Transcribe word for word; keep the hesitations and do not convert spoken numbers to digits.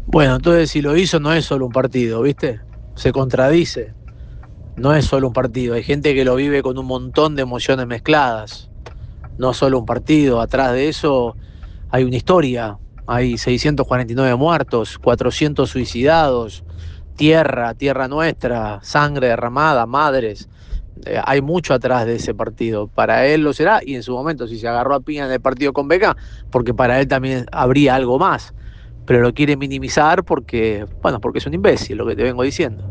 Bueno, entonces si lo hizo no es solo un partido, ¿viste? Se contradice. No es solo un partido. Hay gente que lo vive con un montón de emociones mezcladas. No solo un partido. Atrás de eso hay una historia. Hay seiscientos cuarenta y nueve muertos, cuatrocientos suicidados, tierra, tierra nuestra, sangre derramada, madres. Eh, hay mucho atrás de ese partido. Para él lo será, y en su momento, si se agarró a piña en el partido con Beca, porque para él también habría algo más. Pero lo quiere minimizar porque, bueno, porque es un imbécil, lo que te vengo diciendo.